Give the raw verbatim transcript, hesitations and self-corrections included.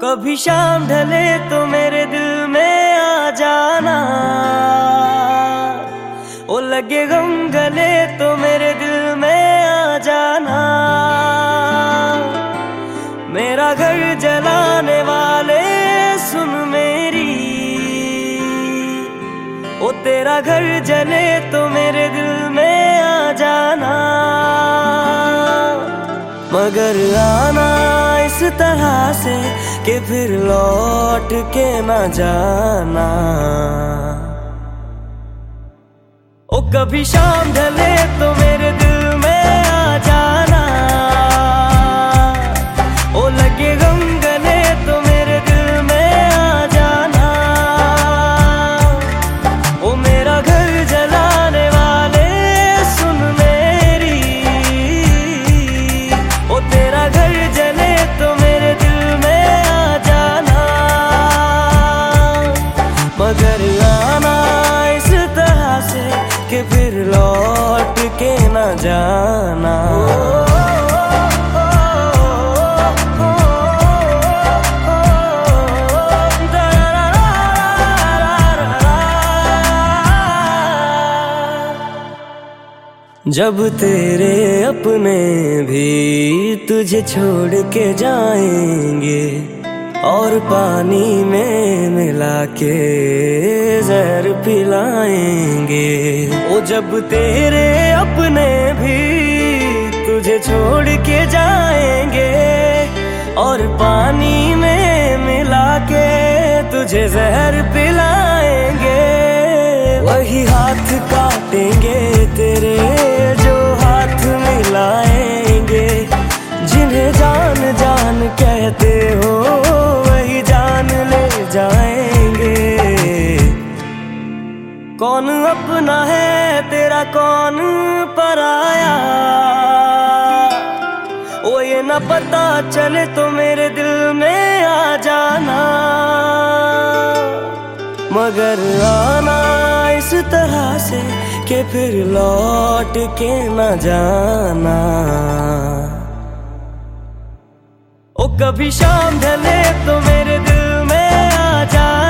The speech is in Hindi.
कभी शाम ढले तो मेरे दिल में आ जाना, ओ लगे गम गले तो मेरे दिल में आ जाना। मेरा घर जलाने वाले सुन मेरी, ओ तेरा घर जले तो मेरे दिल में आ जाना। मगर आना इस तरह से कि फिर लौट के ना जाना। ओ कभी शाम ढले तो मेरे दिल में आ जाना, ओ लगे गम गले तो मेरे दिल में आ जाना। ओ मेरा घर जलाने वाले सुन मेरी, ओ तेरा घर जले तो मेरे दिल में आ जाना। मगर आना इस तरह से कि फिर लौट के ना जाना। जब तेरे अपने भी तुझे छोड़ के जाएंगे और पानी में मिला के जहर पिलाएंगे। ओ जब तेरे अपने भी तुझे छोड़ के जाएंगे और पानी में मिला के तुझे जहर पिलाएंगे, वही हाथ काटेंगे तेरे जो हाथ मिलाएंगे। जिन्हें जान जान कहते हो वही जान ले जाएंगे। कौन अपना है तेरा कौन पराया, ओ ये न पता चले तो मेरे दिल में आ जाना। मगर आना इस तरह से कि फिर लौट के न जाना। ओ कभी शाम ढले तो मेरे दिल में आ जाना,